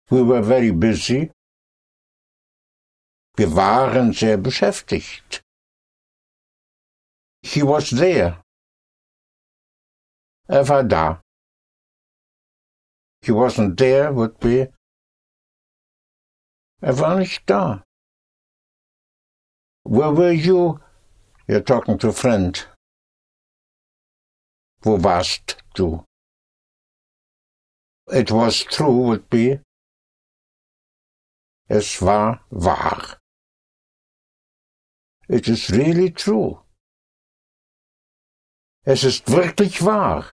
We were very busy. Wir waren sehr beschäftigt. He was there. War da. He wasn't there would be war nicht da. Where were you? You're talking to a friend. Wo warst du? It was true would be es war wahr. It is really true. Es ist wirklich wahr.